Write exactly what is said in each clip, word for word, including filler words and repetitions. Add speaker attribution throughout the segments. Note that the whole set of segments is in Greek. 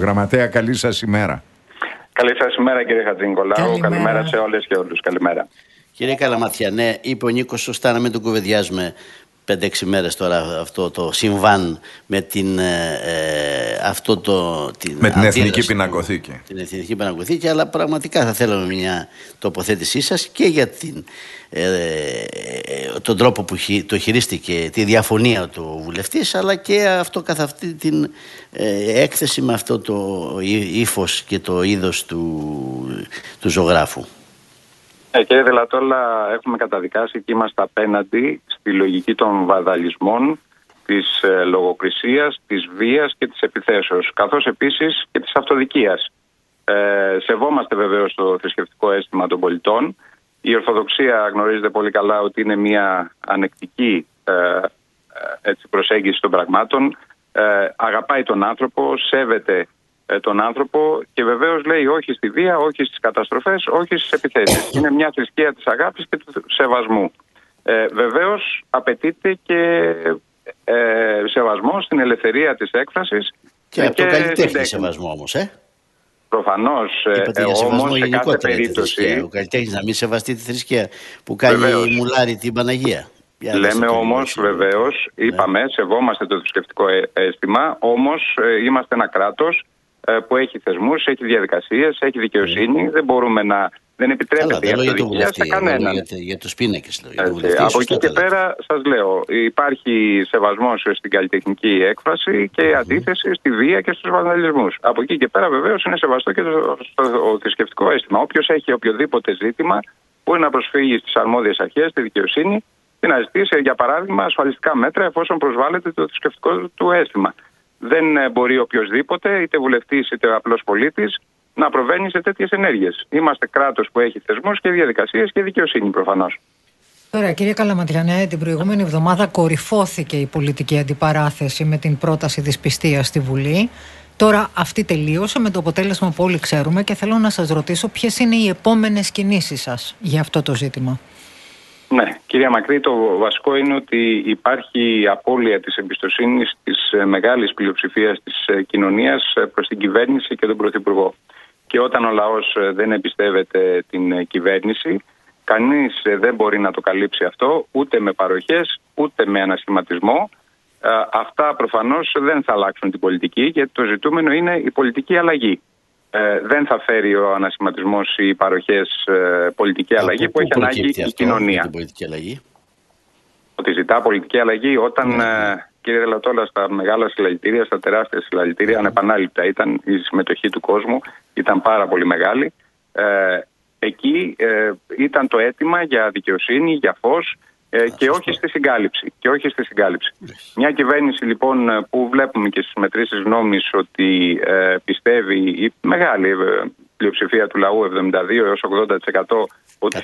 Speaker 1: Γραμματέα, καλή σας ημέρα.
Speaker 2: Καλή σας ημέρα, κύριε Χατζηνικολάου. Καλημέρα. Καλημέρα σε όλες και όλους. Καλημέρα.
Speaker 3: Κύριε Καλαματιά, ναι, είπε ο Νίκος σωστά, να μην τον κουβεντιάζουμε πέντε έξι μέρες τώρα αυτό το συμβάν με την, ε, αυτό το, την,
Speaker 1: με την Εθνική Πινακοθήκη.
Speaker 3: Την Εθνική Πινακοθήκη, αλλά πραγματικά θα θέλαμε μια τοποθέτησή σας και για την, ε, τον τρόπο που χει, το χειρίστηκε, τη διαφωνία του βουλευτής, αλλά και αυτό καθ' αυτή την ε, έκθεση με αυτό το ύφος και το είδος του, του ζωγράφου.
Speaker 2: Ε, κύριε Δελατόλα, έχουμε καταδικάσει και είμαστε απέναντι στη λογική των βανδαλισμών, της ε, λογοκρισίας, της βίας και της επιθέσεως, καθώς επίσης και της αυτοδικίας. Ε, σεβόμαστε βεβαίως το θρησκευτικό αίσθημα των πολιτών. Η Ορθοδοξία γνωρίζετε πολύ καλά ότι είναι μια ανεκτική ε, έτσι, προσέγγιση των πραγμάτων. Ε, αγαπάει τον άνθρωπο, σέβεται τον άνθρωπο και βεβαίως λέει όχι στη βία, όχι στις καταστροφές, όχι στις επιθέσεις. Είναι μια θρησκεία της αγάπης και του σεβασμού. Ε, βεβαίως απαιτείται και ε, σεβασμό στην ελευθερία της έκφρασης.
Speaker 3: Και, και από το καλλιτέχνη σεβασμό όμως, ε.
Speaker 2: Προφανώς, ε, όμως σε κάθε περίπτωση...
Speaker 3: Ο καλλιτέχνης να μην σεβαστεί τη θρησκεία που κάνει βεβαίως. Μουλάρι την Παναγία.
Speaker 2: Λέμε όμως βεβαίως, είπαμε, ναι. Σεβόμαστε το θρησκευτικό αίσθημα, όμως ε, είμαστε ένα κράτος που έχει θεσμούς, έχει διαδικασίες, έχει δικαιοσύνη. Mm. Δεν μπορούμε να. Δεν επιτρέπεται η αυτοδικία σε κανέναν.
Speaker 3: Για, για τους πίνακες.
Speaker 2: Από εκεί και πέρα, σας λέω, υπάρχει σεβασμός στην καλλιτεχνική έκφραση και mm. αντίθεση στη βία και στους βανδαλισμούς. Από εκεί και πέρα, βεβαίως, είναι σεβαστό και το, το, το θρησκευτικό αίσθημα. Όποιος έχει οποιοδήποτε ζήτημα, μπορεί να προσφύγει στις αρμόδιες αρχές, στη δικαιοσύνη και να ζητήσει, για παράδειγμα, ασφαλιστικά μέτρα εφόσον προσβάλλεται το θρησκευτικό του αίσθημα. Δεν μπορεί οποιοσδήποτε, είτε βουλευτής είτε απλός πολίτης, να προβαίνει σε τέτοιες ενέργειες. Είμαστε κράτος που έχει θεσμούς και διαδικασίες και δικαιοσύνη προφανώς.
Speaker 4: Τώρα, κύριε Καλαματιανέ, την προηγούμενη εβδομάδα κορυφώθηκε η πολιτική αντιπαράθεση με την πρόταση δυσπιστίας στη Βουλή. Τώρα αυτή τελείωσε με το αποτέλεσμα που όλοι ξέρουμε και θέλω να σας ρωτήσω ποιες είναι οι επόμενες κινήσεις σας για αυτό το ζήτημα.
Speaker 2: Ναι, κυρία Μακρύ, το βασικό είναι ότι υπάρχει απώλεια της εμπιστοσύνης της μεγάλης πλειοψηφίας της κοινωνίας προς την κυβέρνηση και τον Πρωθυπουργό. Και όταν ο λαός δεν εμπιστεύεται την κυβέρνηση, κανείς δεν μπορεί να το καλύψει αυτό, ούτε με παροχές, ούτε με ανασχηματισμό. Αυτά προφανώς δεν θα αλλάξουν την πολιτική, γιατί το ζητούμενο είναι η πολιτική αλλαγή. Ε, δεν θα φέρει ο ανασχηματισμός ή οι παροχές ε, πολιτική αλλαγή που έχει ανάγκη η κοινωνία.
Speaker 3: Την πολιτική αλλαγή.
Speaker 2: Ότι ζητά πολιτική αλλαγή όταν, ναι. ε, κύριε Δελατόλα, στα μεγάλα συλλαλητήρια, στα τεράστια συλλαλητήρια, ανεπανάληπτα ήταν η συμμετοχή του κόσμου, ήταν πάρα πολύ μεγάλη. Ε, εκεί ε, ήταν το αίτημα για δικαιοσύνη, για φως, Ε, και, όχι στη συγκάλυψη, και όχι στη συγκάλυψη. Yes. Μια κυβέρνηση λοιπόν που βλέπουμε και στις μετρήσεις γνώμης ότι ε, πιστεύει η μεγάλη ε, πλειοψηφία του λαού, εβδομήντα δύο έως ογδόντα τοις εκατό, ότι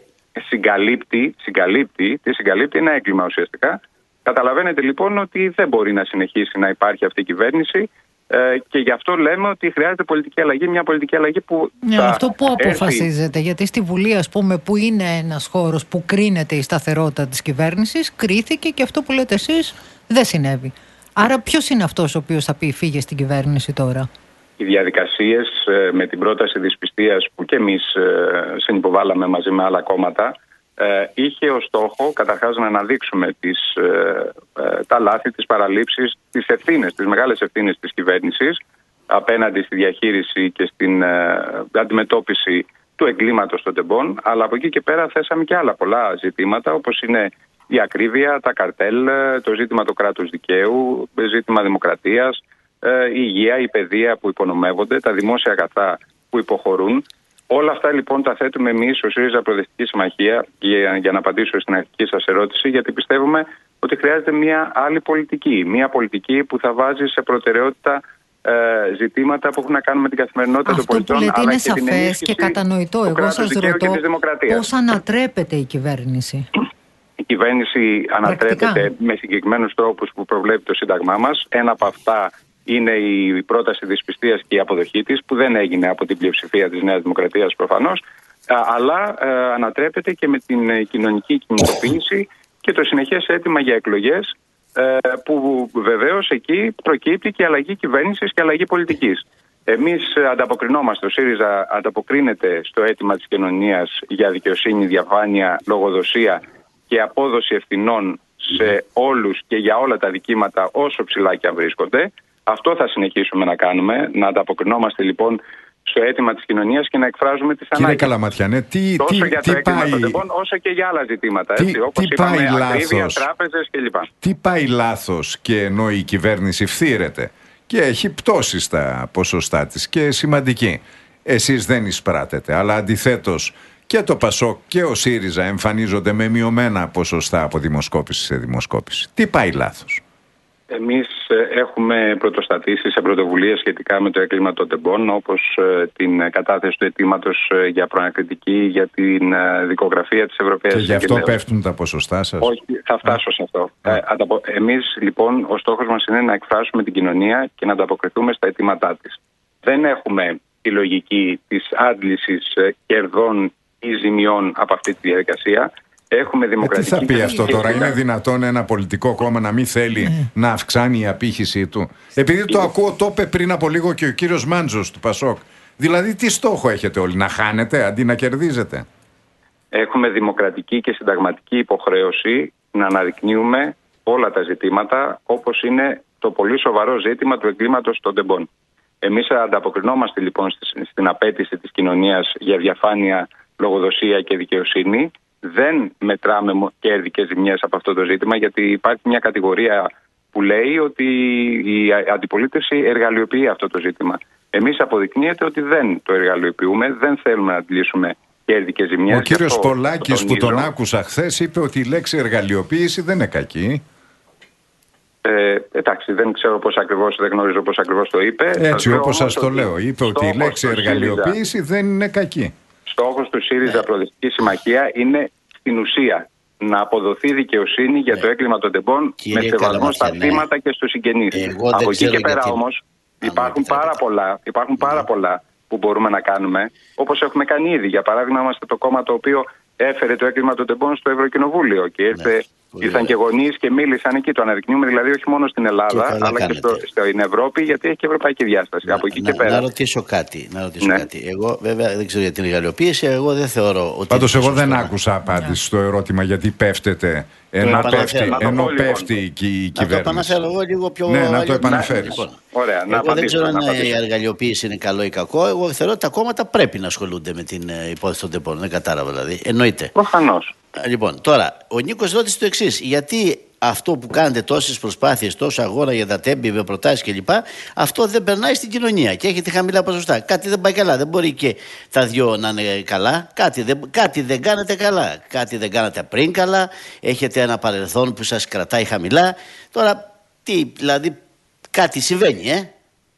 Speaker 2: συγκαλύπτει, συγκαλύπτει, τι συγκαλύπτει, ένα έγκλημα ουσιαστικά. Καταλαβαίνετε λοιπόν ότι δεν μπορεί να συνεχίσει να υπάρχει αυτή η κυβέρνηση. Ε, και γι' αυτό λέμε ότι χρειάζεται πολιτική αλλαγή, μια πολιτική αλλαγή που.
Speaker 4: Ναι, θα αυτό που αποφασίζεται, έρθει... γιατί στη Βουλή, ας πούμε, που είναι ένας χώρος που κρίνεται η σταθερότητα της κυβέρνησης, κρίθηκε και αυτό που λέτε εσείς δεν συνέβη. Άρα, ποιος είναι αυτός ο οποίος θα πει φύγε στην κυβέρνηση τώρα?
Speaker 2: Οι διαδικασίες ε, με την πρόταση δυσπιστίας που και εμείς ε, συνυποβάλαμε μαζί με άλλα κόμματα. Ε, είχε ως στόχο καταρχάς να αναδείξουμε τις, ε, ε, τα λάθη, τις παραλήψεις, τις ευθύνες, τις μεγάλες ευθύνες της κυβέρνησης απέναντι στη διαχείριση και στην ε, αντιμετώπιση του εγκλήματος των τεμπών, αλλά από εκεί και πέρα θέσαμε και άλλα πολλά ζητήματα, όπως είναι η ακρίβεια, τα καρτέλ, το ζήτημα του κράτους δικαίου, ζήτημα δημοκρατίας, ε, η υγεία, η παιδεία που υπονομεύονται, τα δημόσια αγαθά που υποχωρούν. Όλα αυτά λοιπόν τα θέτουμε εμείς ως ΣΥΡΙΖΑ Προοδευτική Συμμαχία για, για να απαντήσω στην αρχική σας ερώτηση, γιατί πιστεύουμε ότι χρειάζεται μια άλλη πολιτική. Μια πολιτική που θα βάζει σε προτεραιότητα ε, ζητήματα που έχουν να κάνουν με την καθημερινότητα
Speaker 4: αυτό
Speaker 2: των πολιτών.
Speaker 4: Αυτό που λέτε είναι
Speaker 2: και
Speaker 4: σαφές και κατανοητό. Εγώ σας ρωτώ πώς ανατρέπεται η κυβέρνηση.
Speaker 2: Η κυβέρνηση ανατρέπεται Πρακτικά. με συγκεκριμένους τρόπους που προβλέπει το Σύνταγμά μας. Ένα από αυτά είναι η πρόταση δυσπιστίας και η αποδοχή της, που δεν έγινε από την πλειοψηφία της Νέας Δημοκρατίας προφανώς, αλλά ε, ανατρέπεται και με την κοινωνική κινητοποίηση και το συνεχές αίτημα για εκλογές, ε, που βεβαίως εκεί προκύπτει και αλλαγή κυβέρνησης και αλλαγή πολιτικής. Εμείς ανταποκρινόμαστε, ο ΣΥΡΙΖΑ ανταποκρίνεται στο αίτημα της κοινωνίας για δικαιοσύνη, διαφάνεια, λογοδοσία και απόδοση ευθυνών σε όλους και για όλα τα δικήματα όσο ψηλά και αν βρίσκονται. Αυτό θα συνεχίσουμε να κάνουμε, να ανταποκρινόμαστε λοιπόν στο αίτημα της κοινωνίας και να εκφράζουμε τις ανάγκες.
Speaker 1: Κύριε Καλαματιανέ, τι,
Speaker 2: τόσο
Speaker 1: τι,
Speaker 2: για
Speaker 1: τι
Speaker 2: το έκλειμα
Speaker 1: πάει...
Speaker 2: των τεμπών, όσο και για άλλα ζητήματα.
Speaker 1: Τι,
Speaker 2: έτσι, όπως
Speaker 1: τι
Speaker 2: είπαμε,
Speaker 1: πάει
Speaker 2: ακρίβεια,
Speaker 1: λάθος,
Speaker 2: τράπεζες κλπ.
Speaker 1: Τι πάει λάθος και ενώ η κυβέρνηση φθήρεται και έχει πτώσει στα ποσοστά της και σημαντική. Εσείς δεν εισπράτετε, αλλά αντιθέτως και το ΠΑΣΟΚ και ο ΣΥΡΙΖΑ εμφανίζονται με μειωμένα ποσοστά από δημοσκόπηση σε δημοσκόπηση. Τι πάει λάθος?
Speaker 2: Εμείς έχουμε πρωτοστατήσει σε πρωτοβουλίες σχετικά με το έγκλημα των τεμπών, όπως την κατάθεση του αιτήματος για προανακριτική για την δικογραφία της Ευρωπαίας.
Speaker 1: Και γι' αυτό πέφτουν τα ποσοστά σας?
Speaker 2: Όχι, θα φτάσω σε αυτό. Ε, εμείς λοιπόν, ο στόχος μας είναι να εκφράσουμε την κοινωνία και να ανταποκριθούμε στα αιτήματά της. Δεν έχουμε τη λογική της άντλησης κερδών ή ζημιών από αυτή τη διαδικασία. Έχουμε δημοκρατική...
Speaker 1: Ε, τι θα πει αυτό τώρα? Είναι δυνατόν ένα πολιτικό κόμμα να μην θέλει mm. να αυξάνει η απήχησή του? Επειδή το ακούω, το είπε πριν από λίγο και ο κύριος Μάντζος του ΠΑΣΟΚ. Δηλαδή τι στόχο έχετε όλοι? Να χάνετε αντί να κερδίζετε?
Speaker 2: Έχουμε δημοκρατική και συνταγματική υποχρέωση να αναδεικνύουμε όλα τα ζητήματα, όπως είναι το πολύ σοβαρό ζήτημα του εγκλήματος των τεμπών. Εμείς ανταποκρινόμαστε λοιπόν στην απέτηση της κοινωνίας για διαφάνεια, λογοδοσία και δικαιοσύνη. Δεν μετράμε κέρδη και ζημιές από αυτό το ζήτημα, γιατί υπάρχει μια κατηγορία που λέει ότι η αντιπολίτευση εργαλειοποιεί αυτό το ζήτημα. Εμείς αποδεικνύεται ότι δεν το εργαλειοποιούμε, δεν θέλουμε να αντλήσουμε κέρδη και ζημιές.
Speaker 1: Ο κύριος Πολάκης που τον άκουσα χθες είπε ότι η λέξη εργαλειοποίηση δεν είναι κακή.
Speaker 2: Ε, εντάξει, δεν ξέρω πώς ακριβώς, δεν γνωρίζω πώς ακριβώς το είπε.
Speaker 1: Έτσι όπως σας το λέω, είπε ότι η λέξη εργαλειοποίηση δεν είναι κακή.
Speaker 2: Στόχος του ΣΥΡΙΖΑ Προοδευτική Συμμαχία είναι στην ουσία να αποδοθεί δικαιοσύνη για το έγκλημα των τεμπών με σεβασμό στα θύματα και στους συγγενείς. Από εκεί και πέρα όμως υπάρχουν πάρα πολλά, υπάρχουν πάρα πολλά που μπορούμε να κάνουμε, όπως έχουμε κάνει ήδη. Για παράδειγμα, είμαστε το κόμμα το οποίο έφερε το έγκλημα των τεμπών στο Ευρωκοινοβούλιο και ήρθε, ναι, ήρθαν και γονείς και μίλησαν εκεί. Το αναδεικνύουμε δηλαδή όχι μόνο στην Ελλάδα, και αλλά και στο, στην Ευρώπη, γιατί έχει και ευρωπαϊκή διάσταση. Να, από εκεί
Speaker 3: να,
Speaker 2: και πέρα.
Speaker 3: Να ρωτήσω κάτι. Να ρωτήσω ναι. κάτι. Εγώ βέβαια δεν ξέρω για την εργαλειοποίηση, εγώ δεν θεωρώ ότι.
Speaker 1: Πάντως, εγώ δεν άκουσα απάντηση ναι. στο ερώτημα γιατί πέφτεται. Ενώ πέφτει, ενώ πέφτει η κυβέρνηση.
Speaker 3: Να το επαναφέρω εγώ λίγο πιο.
Speaker 1: Ναι, να το επαναφέρεις.
Speaker 3: Λοιπόν,
Speaker 2: Ωραία,
Speaker 3: εγώ
Speaker 2: να
Speaker 3: δεν ξέρω αν
Speaker 2: η
Speaker 3: εργαλειοποίηση είναι καλό ή κακό. Εγώ θεωρώ ότι τα κόμματα πρέπει να ασχολούνται με την υπόθεση των τεμπών. Δεν κατάλαβα δηλαδή. Εννοείται.
Speaker 2: Προφανώς.
Speaker 3: Λοιπόν, τώρα, ο Νίκος ρώτησε το εξής. Γιατί αυτό που κάνετε τόσες προσπάθειες, τόσο αγώνα για τα τέμπη με προτάσεις κλπ., αυτό δεν περνάει στην κοινωνία και έχετε χαμηλά ποσοστά? Κάτι δεν πάει καλά. Δεν μπορεί και τα δυο να είναι καλά. Κάτι δεν, κάτι δεν κάνετε καλά. Κάτι δεν κάνατε πριν καλά. Έχετε ένα παρελθόν που σας κρατάει χαμηλά. Τώρα, τι, δηλαδή, κάτι συμβαίνει, ε?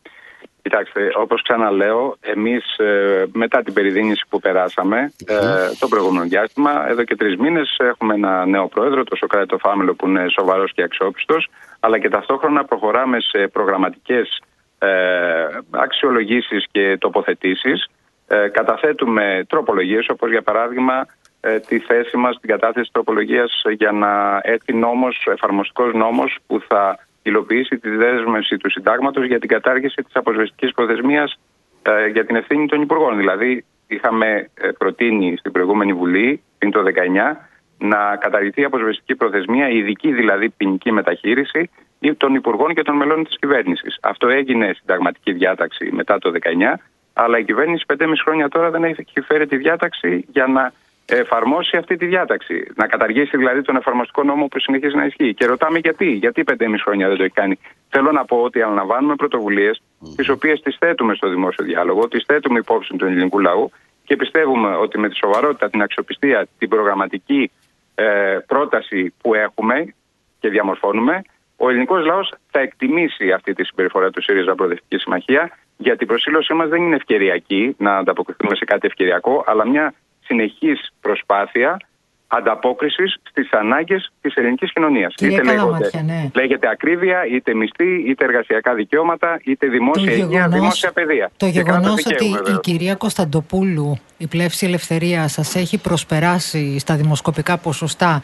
Speaker 2: Κοιτάξτε, όπως ξαναλέω, εμείς ε, μετά την περιδίνηση που περάσαμε ε, το προηγούμενο διάστημα, εδώ και τρεις μήνες έχουμε ένα νέο πρόεδρο, το Σωκράτη το Φάμελο, που είναι σοβαρός και αξιόπιστος, αλλά και ταυτόχρονα προχωράμε σε προγραμματικές ε, αξιολογήσεις και τοποθετήσεις. Ε, καταθέτουμε τροπολογίες, όπως για παράδειγμα ε, τη θέση μας στην κατάθεση τροπολογίας για να έρθει νόμος, εφαρμοστικός νόμος που θα υλοποιήσει τη δέσμευση του συντάγματος για την κατάργηση της αποσβεστικής προθεσμίας ε, για την ευθύνη των υπουργών. Δηλαδή, είχαμε ε, προτείνει στην προηγούμενη Βουλή, πριν το δεκαεννιά, να καταργηθεί η αποσβεστική προθεσμία, η ειδική δηλαδή ποινική μεταχείριση των υπουργών και των μελών της κυβέρνησης. Αυτό έγινε συνταγματική διάταξη μετά το δεκαεννιά, αλλά η κυβέρνηση πεντέμισι χρόνια τώρα δεν έχει φέρει τη διάταξη για να εφαρμόσει αυτή τη διάταξη. Να καταργήσει δηλαδή τον εφαρμοστικό νόμο που συνεχίζει να ισχύει. Και ρωτάμε γιατί. Γιατί πεντέμισι χρόνια δεν το έχει κάνει? Θέλω να πω ότι αναλαμβάνουμε πρωτοβουλίες, mm. τις οποίες τις θέτουμε στο δημόσιο διάλογο, τις θέτουμε υπόψη του ελληνικού λαού και πιστεύουμε ότι με τη σοβαρότητα, την αξιοπιστία, την προγραμματική ε, πρόταση που έχουμε και διαμορφώνουμε, ο ελληνικός λαός θα εκτιμήσει αυτή τη συμπεριφορά του ΣΥΡΙΖΑ Προοδευτική Συμμαχία, γιατί η προσήλωσή μας δεν είναι ευκαιριακή να ανταποκριθούμε σε κάτι ευκαιριακό, αλλά μια συνεχής προσπάθεια ανταπόκρισης στις ανάγκες της ελληνικής κοινωνίας. Είτε λέγονται, ναι. λέγεται ακρίβεια, είτε μισθή, είτε εργασιακά δικαιώματα, είτε δημόσια υγεία, δημόσια παιδεία.
Speaker 4: Το γεγονός ότι βεβαίως. η κυρία Κωνσταντοπούλου, η Πλεύση Ελευθερία, σας έχει προσπεράσει στα δημοσκοπικά ποσοστά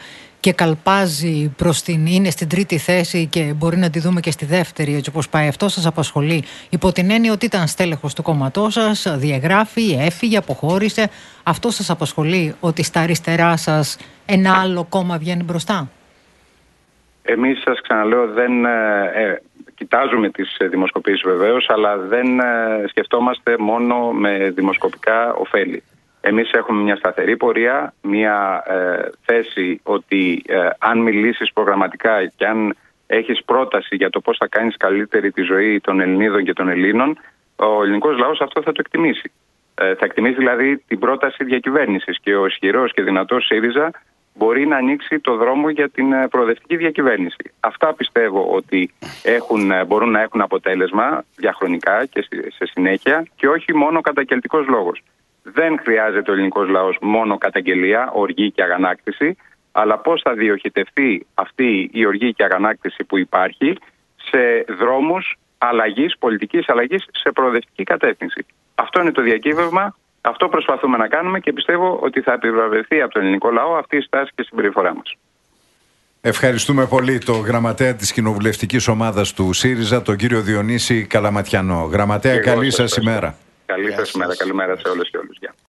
Speaker 4: και καλπάζει προς την, είναι στην τρίτη θέση και μπορεί να τη δούμε και στη δεύτερη, έτσι όπως πάει. Αυτό σας απασχολεί υπό την έννοια ότι ήταν στέλεχος του κόμματός σας, διαγράφει, έφυγε, αποχώρησε. Αυτό σας απασχολεί, ότι στα αριστερά σας ένα άλλο κόμμα βγαίνει μπροστά?
Speaker 2: Εμείς, σας ξαναλέω, δεν ε, κοιτάζουμε τις δημοσκοπήσεις βεβαίως, αλλά δεν ε, σκεφτόμαστε μόνο με δημοσκοπικά ωφέλη. Εμείς έχουμε μια σταθερή πορεία, μια ε, θέση ότι ε, αν μιλήσεις προγραμματικά και αν έχεις πρόταση για το πώς θα κάνεις καλύτερη τη ζωή των Ελληνίδων και των Ελλήνων, ο ελληνικός λαός αυτό θα το εκτιμήσει. Ε, θα εκτιμήσει δηλαδή την πρόταση διακυβέρνησης και ο ισχυρός και δυνατός ΣΥΡΙΖΑ μπορεί να ανοίξει το δρόμο για την προοδευτική διακυβέρνηση. Αυτά πιστεύω ότι έχουν, μπορούν να έχουν αποτέλεσμα διαχρονικά και σε συνέχεια και όχι μόνο καταγγελτικός λόγος. Δεν χρειάζεται ο ελληνικός λαός μόνο καταγγελία, οργή και αγανάκτηση, αλλά πώς θα διοχετευτεί αυτή η οργή και αγανάκτηση που υπάρχει σε δρόμους αλλαγής, πολιτικής αλλαγής, σε προοδευτική κατεύθυνση. Αυτό είναι το διακύβευμα, αυτό προσπαθούμε να κάνουμε και πιστεύω ότι θα επιβραβευτεί από τον ελληνικό λαό αυτή η στάση και η συμπεριφορά μας.
Speaker 1: Ευχαριστούμε πολύ τον γραμματέα της κοινοβουλευτικής ομάδας του ΣΥΡΙΖΑ, τον κύριο Διονύση Καλαματιανό. Γραμματέα, καλή σας ημέρα.
Speaker 2: Καλή σας ημέρα, καλημέρα σε όλες και όλους.